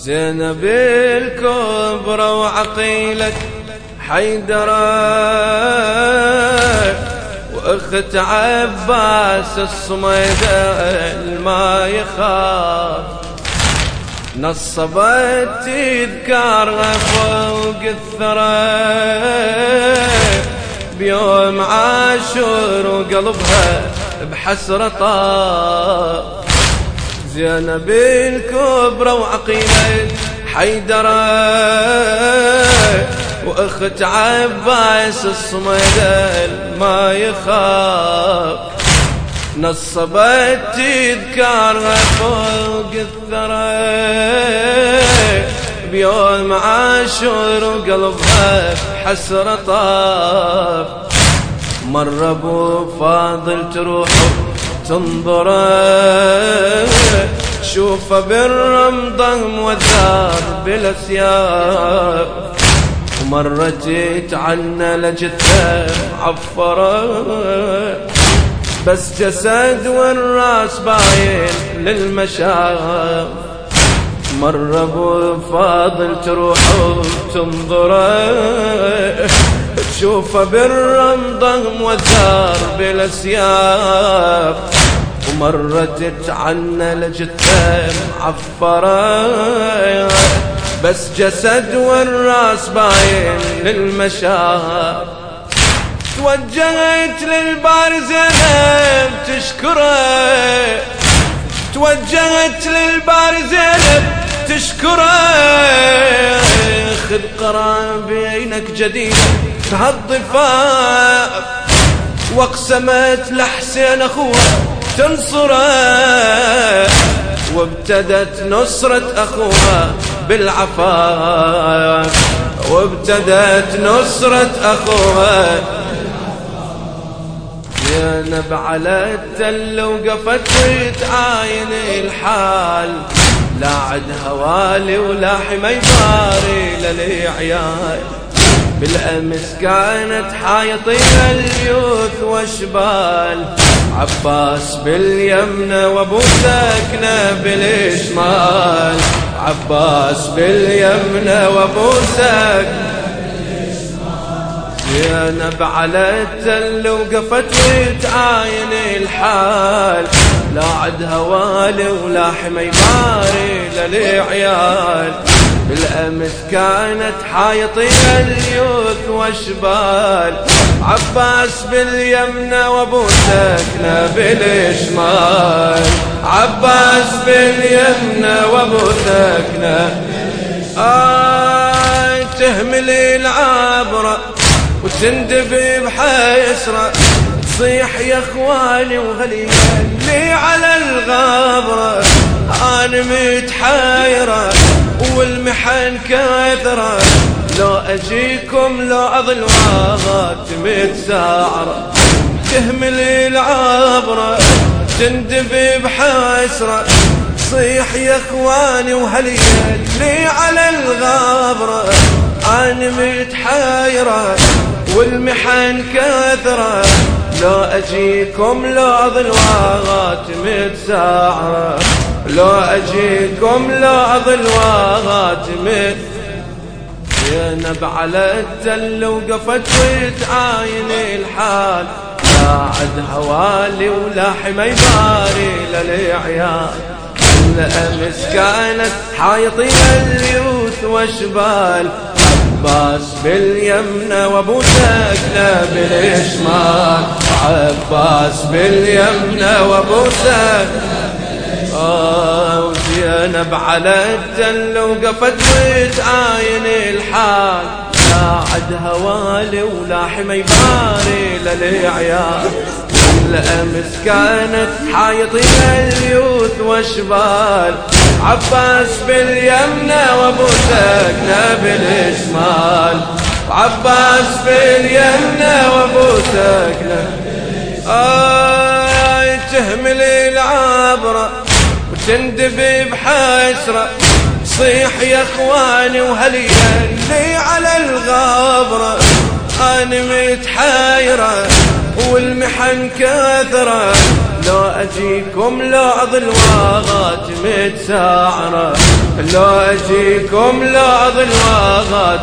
زينب الكبرى وعقيلة حيدرة واخت عباس الصميدة ما يخاف نصبت تذكارها فوق الثرى بيوم عاشور وقلبها بحسرة طاف زينب الكبرى وعقيلة حيدرة واخت عباس الصميدة ما يخاف نصبت تذكارها فوق الثرى بيوم عاشور وقلبها حسرة طاف مر ابو فاضل تروح تنظره شوفه بالرمضة مودار بالاسياف ومرت تعنى لجثه معفره بس جسد والراس باين للمشاف مر ابو فاضل تروح تنظره تشوفه بالرمضة موثر بالاسياف ومرت تعنى لجثه معفره بس جسد والراس باين للمشاف توجهت للبار زينب تشكره توجهت للبار زينب تشكره خذ قرابينك جديدة بهالضفاف واقسمت لحسين اخوها تنصره وابتدت نصرة اخوها بالعفاف وابتدت نصرة اخوها زينب على التل وقفت وتعاين الحال لا عدها والي ولا حمى يباري للعيال بالأمس كانت حايطين اليوث واشبال عباس باليمنى وابو سكنة بالشمال عباس باليمنى وابو سكنة زينب على التل وقفت وتعاين الحال لا عدها والي ولا حمى يباري للعيال بالأمس كانت حايطين اليوث واشبال عباس باليمنى وابو سكنة بالشمال عباس باليمنى وابو سكنة تهمل العبرة وتندب بحسرة تصيح يا اخواني وهلي لي على الغابرة انا متحيرة والمحن كثرة لو اجيكم لو اظل واغات متساعرة تهمل العبرة تندب بحسرة صيح يا اخواني وهلي لي على الغابرة انا متحيرة والمحن كثرة لو اجيكم لو اظل واغات متساعرة لو اجيكم لو اظل واغات زينب على التل وقفت وتعاين الحال لا عدها والي ولا حمى يباري للعيال الأمس كانت حايطين اليوث واشبال عباس باليمنى وابو سكنة بالشمال عباس باليمنى وابو سكنة وزينب على التل وقفت وتعاين الحال لا عدها والي ولا حمى يباري للعيال الأمس كانت حايطين اليوث واشبال عباس باليمنى وابو سكنة بالشمال عباس باليمنى وابو سكنة تهمل العبرة وتندب بحسرة صيح يا اخواني وهلي لي على الغابرة انا متحيرة والمحن كثرة لو اجيكم لو اظل واغات متساعرة لو أجيكم لا ظلوات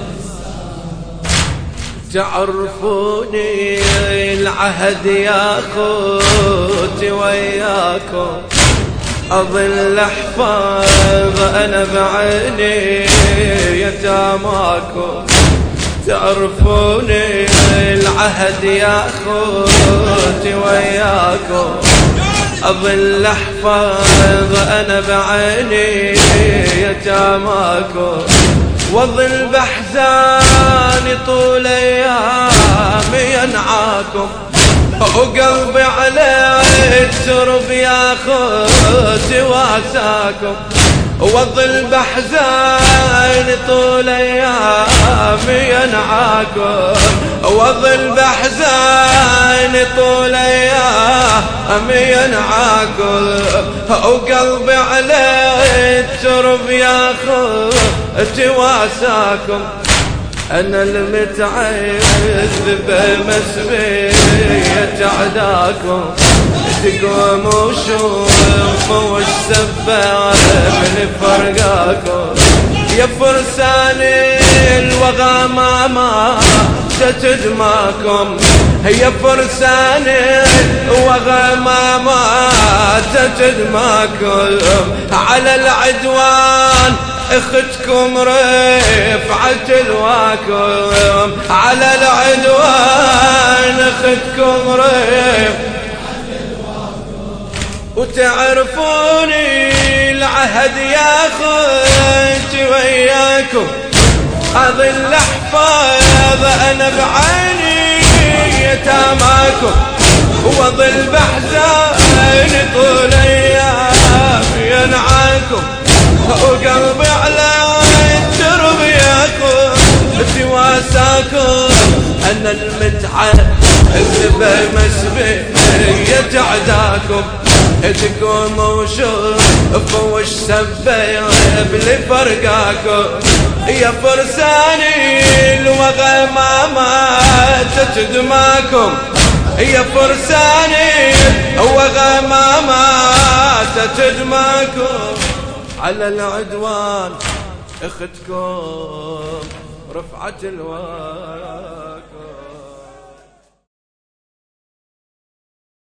تعرفوني العهد يا خوتي وياكم أظل أحفظ أنا بعيني يتاماكم تعرفوني العهد يا خوتي وياكم أظل أحفظ أنا بعيني يتاماكم وظل بحزاني طول أيامي ينعاكم وقلبي على الترب يا خوتي واساكم وظل بحزاني طول أيامي ينعاكم وظل بحزاني طول أيامي ينعاكم وقلبي على الترب يا خوتي واساكم أنا المتعذب بمسبية عداكم تقوم وشوفوا وش سبب من فرقاكم يا فرسان الوغى ما تدماكم يا فرسان الوغى ما تدماكم على العدوان اختكم رفعت الواكم على العدوان اختكم رفعت وتعرفوني العهد يا خوتي وياكم أظل أحفظ أنا بعيني يتاماكم وأظل بحزان طول أيام ينعاكم وقلبي على الدرب ياكم تواساكم أنا المتعذب مسبية عداكم تقوم وشوفوا وش سبب لفرقاكم يا فرساني الوغى ما تدماكم يا فرساني الوغى ما تدماكم على العدوان اختكم رفعت الواك